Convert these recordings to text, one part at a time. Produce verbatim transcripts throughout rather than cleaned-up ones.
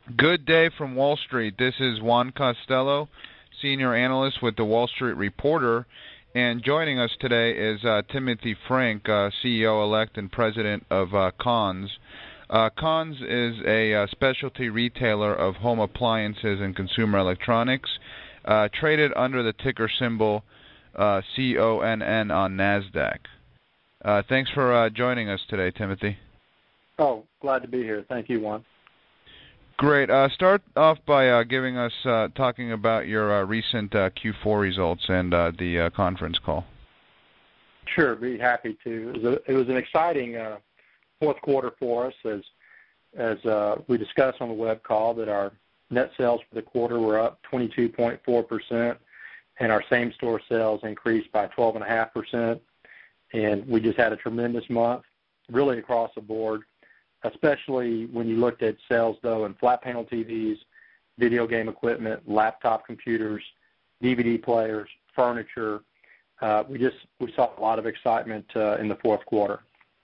Good day from Wall Street. This is Juan Costello, Senior Analyst with the Wall Street Reporter, and joining us today is uh, Timothy Frank, uh, C E O-elect and President of uh, Conn's. Uh, Conn's is a uh, specialty retailer of home appliances and consumer electronics, uh, traded under the ticker symbol uh, C O N N on NASDAQ. Uh, thanks for uh, joining us today, Timothy. Oh, glad to be here. Thank you, Juan. Great. Uh, start off by uh, giving us, uh, talking about your uh, recent uh, Q four results and uh, the uh, conference call. Sure, be happy to. It was, a, it was an exciting uh, fourth quarter for us, as as uh, we discussed on the web call, that our net sales for the quarter were up twenty-two point four percent, and our same-store sales increased by twelve point five percent, and we just had a tremendous month, really across the board, especially when you looked at sales, though, in flat panel T Vs, video game equipment, laptop computers, D V D players, furniture. Uh, we just we saw a lot of excitement uh, in the fourth quarter.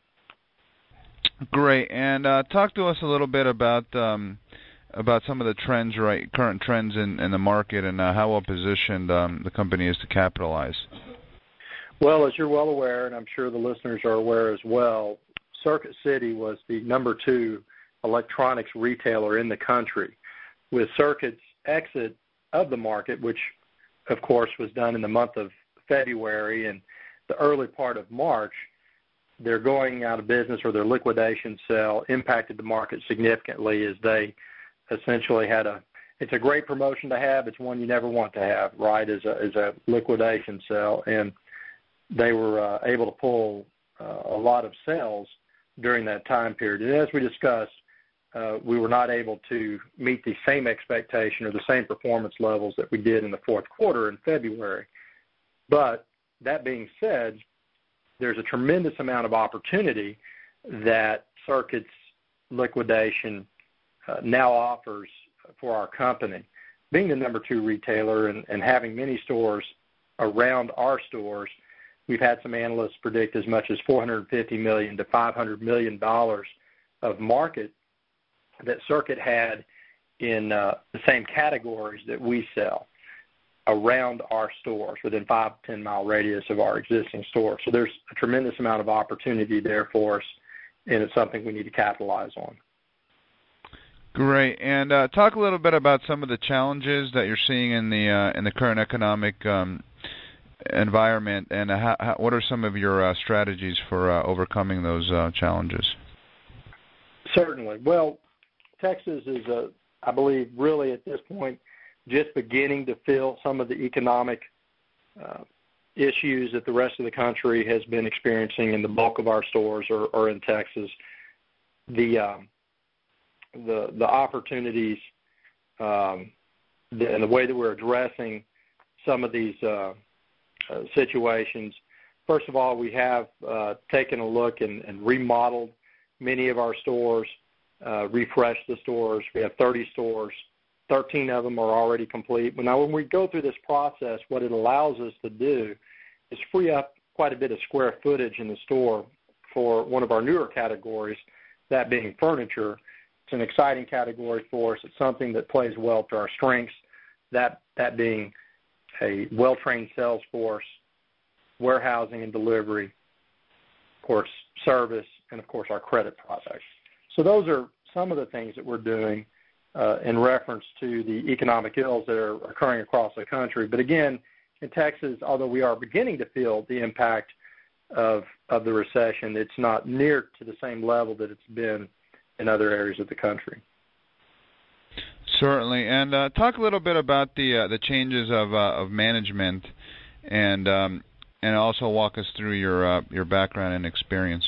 Great, and uh, talk to us a little bit about um, about some of the trends, right? Current trends in, in the market, and uh, how well positioned um, the company is to capitalize. Well, as you're well aware, and I'm sure the listeners are aware as well, Circuit City was the number two electronics retailer in the country. With Circuit's exit of the market, which of course was done in the month of February and the early part of March, their going out of business or their liquidation sale impacted the market significantly, as they essentially had a, it's a great promotion to have, it's one you never want to have, right, as a, as a liquidation sale, and they were uh, able to pull uh, a lot of sales during that time period. And as we discussed, uh, we were not able to meet the same expectation or the same performance levels that we did in the fourth quarter in February. But that being said, there's a tremendous amount of opportunity that Circuit's liquidation uh, now offers for our company. Being the number two retailer and, and having many stores around our stores, we've had some analysts predict as much as four hundred fifty million dollars to five hundred million dollars of market that Circuit had in uh, the same categories that we sell around our stores, within five to ten mile radius of our existing stores. So there's a tremendous amount of opportunity there for us, and it's something we need to capitalize on. Great, and uh, talk a little bit about some of the challenges that you're seeing in the uh, in the current economic um, environment, and how, how, what are some of your uh, strategies for uh, overcoming those uh, challenges? Certainly. Well, Texas is, uh, I believe, really at this point just beginning to feel some of the economic uh, issues that the rest of the country has been experiencing, in the bulk of our stores or, or in Texas. The um, the the opportunities um, the, and the way that we're addressing some of these uh, uh, situations. First of all, we have uh, taken a look and, and remodeled many of our stores, uh, refreshed the stores. We have thirty stores. thirteen of them are already complete. But now when we go through this process, what it allows us to do is free up quite a bit of square footage in the store for one of our newer categories, that being furniture. It's an exciting category for us. It's something that plays well to our strengths, that, that being a well-trained sales force, warehousing and delivery, of course, service, and, of course, our credit products. So those are some of the things that we're doing Uh, in reference to the economic ills that are occurring across the country. But again, in Texas, although we are beginning to feel the impact of of the recession, it's not near to the same level that it's been in other areas of the country. Certainly, and uh, talk a little bit about the uh, the changes of uh, of management, and um, and also walk us through your uh, your background and experience.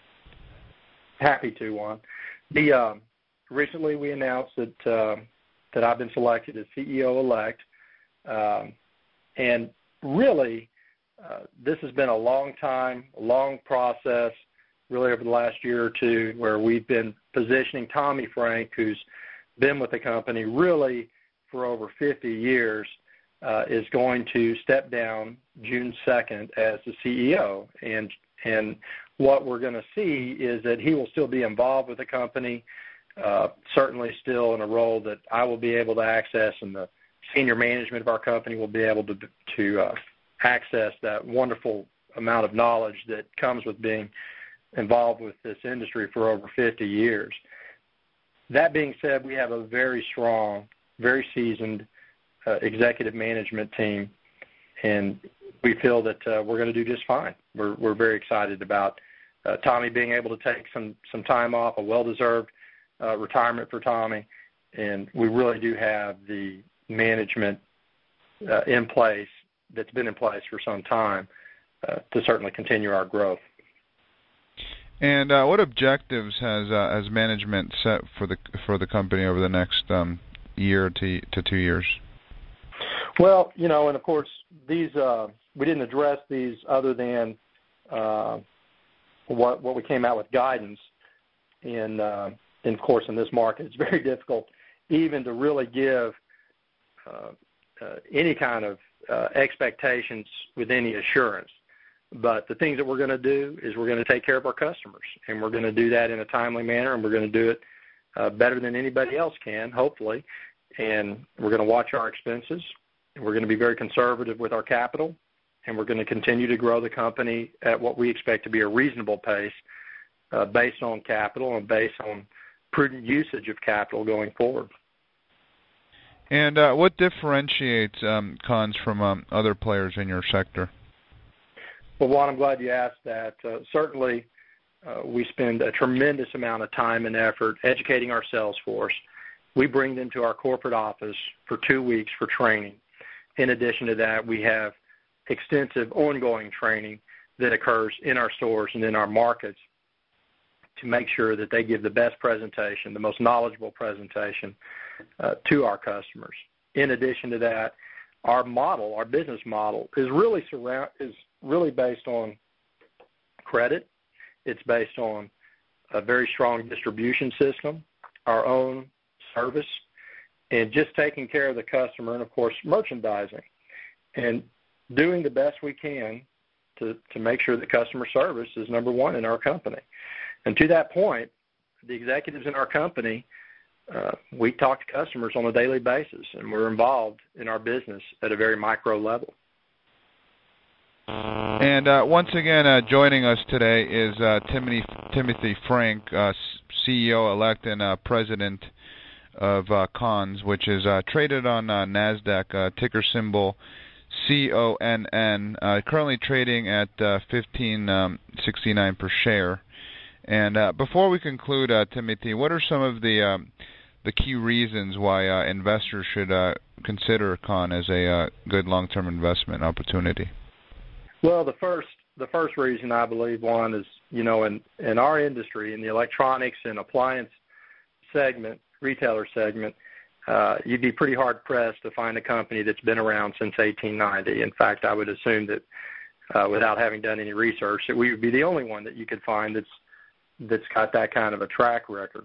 Happy to, Juan. The um, Recently, we announced that uh, that I've been selected as C E O-elect, um, and really, uh, this has been a long time, a long process, really over the last year or two, where we've been positioning Tommy Frank, who's been with the company really for over fifty years, uh, is going to step down June second as the C E O, and and what we're going to see is that he will still be involved with the company, uh, certainly still in a role that I will be able to access, and the senior management of our company will be able to, to uh, access that wonderful amount of knowledge that comes with being involved with this industry for over fifty years. That being said, we have a very strong, very seasoned uh, executive management team, and we feel that uh, we're going to do just fine. We're, we're very excited about uh, Tommy being able to take some, some time off, a well-deserved uh, retirement for Tommy, and we really do have the management uh, in place that's been in place for some time uh, to certainly continue our growth. And uh, what objectives has uh, has management set for the for the company over the next um, year to to two years? Well, you know, and of course, these uh, we didn't address these other than uh, what what we came out with guidance. In, uh, and of course, in this market, it's very difficult even to really give uh, uh, any kind of uh, expectations with any assurance. But the things that we're going to do is we're going to take care of our customers, and we're going to do that in a timely manner, and we're going to do it uh, better than anybody else can, hopefully. And we're going to watch our expenses. And we're going to be very conservative with our capital, and we're going to continue to grow the company at what we expect to be a reasonable pace uh, based on capital and based on prudent usage of capital going forward. And uh, what differentiates um, Conn's from um, other players in your sector? Well, Juan, I'm glad you asked that. Uh, certainly, uh, we spend a tremendous amount of time and effort educating our sales force. We bring them to our corporate office for two weeks for training. In addition to that, we have extensive ongoing training that occurs in our stores and in our markets to make sure that they give the best presentation, the most knowledgeable presentation uh, to our customers. In addition to that, our model, our business model, is really surround is really based on credit. It's based on a very strong distribution system, our own service, and just taking care of the customer, and of course merchandising, and doing the best we can to, to make sure that customer service is number one in our company. And to that point, the executives in our company, uh, we talk to customers on a daily basis, and we're involved in our business at a very micro level. And uh, once again, uh, joining us today is uh, Timothy Timothy Frank, uh, C E O-elect and uh, President of uh, Conn's, which is uh, traded on uh, NASDAQ, uh, ticker symbol C O N N, uh, currently trading at uh, fifteen sixty-nine per share. And uh, before we conclude, uh, Timothy, what are some of the um, the key reasons why uh, investors should uh, consider Conn as a uh, good long-term investment opportunity? Well, the first the first reason I believe, Juan, is, you know, in, in our industry, in the electronics and appliance segment, retailer segment, uh, you'd be pretty hard-pressed to find a company that's been around since eighteen ninety. In fact, I would assume that uh, without having done any research, that we would be the only one that you could find that's that's got that kind of a track record.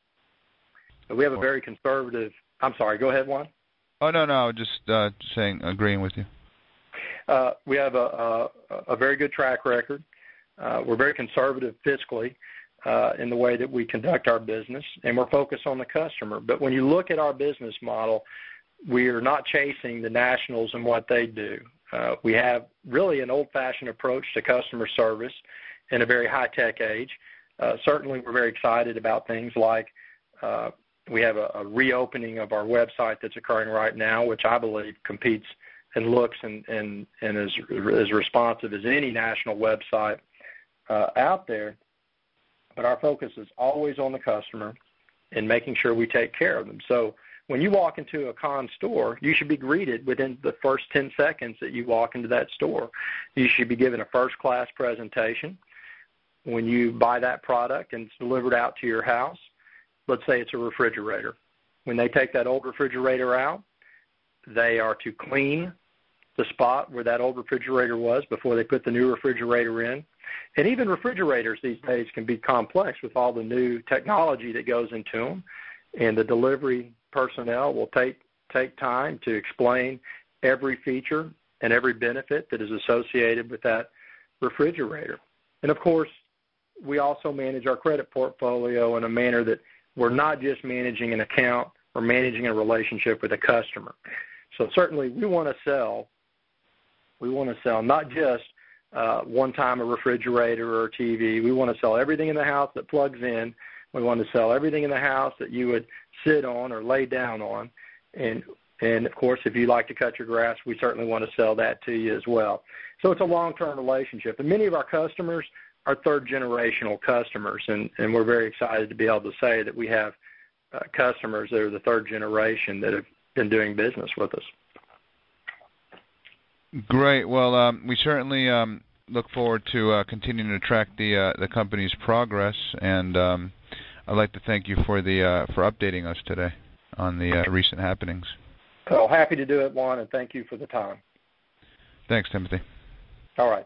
But we have a very conservative – I'm sorry, go ahead, Juan. Oh, no, no, just uh, saying, agreeing with you. Uh, we have a, a, a very good track record. Uh, we're very conservative fiscally uh, in the way that we conduct our business, and we're focused on the customer. But when you look at our business model, we are not chasing the nationals and what they do. Uh, we have really an old-fashioned approach to customer service in a very high-tech age. Uh, certainly, we're very excited about things like uh, we have a, a reopening of our website that's occurring right now, which I believe competes and looks and, and, and is as responsive as any national website uh, out there. But our focus is always on the customer and making sure we take care of them. So when you walk into a Conn store, you should be greeted within the first ten seconds that you walk into that store. You should be given a first-class presentation. When you buy that product and it's delivered out to your house, let's say it's a refrigerator. When they take that old refrigerator out, they are to clean the spot where that old refrigerator was before they put the new refrigerator in. And even refrigerators these days can be complex with all the new technology that goes into them, and the delivery personnel will take take time to explain every feature and every benefit that is associated with that refrigerator. And, of course, we also manage our credit portfolio in a manner that we're not just managing an account, we're managing a relationship with a customer. So certainly we want to sell, we want to sell not just uh, one time a refrigerator or a T V. We want to sell everything in the house that plugs in. We want to sell everything in the house that you would sit on or lay down on. And, and of course, if you like to cut your grass, we certainly want to sell that to you as well. So it's a long-term relationship. And many of our customers are third-generational customers, and, and we're very excited to be able to say that we have uh, customers that are the third generation that have been doing business with us. Great. Well, um, we certainly um, look forward to uh, continuing to track the uh, the company's progress, and um, I'd like to thank you for the uh, for updating us today on the uh, recent happenings. So happy to do it, Juan, and thank you for the time. Thanks, Timothy. All right.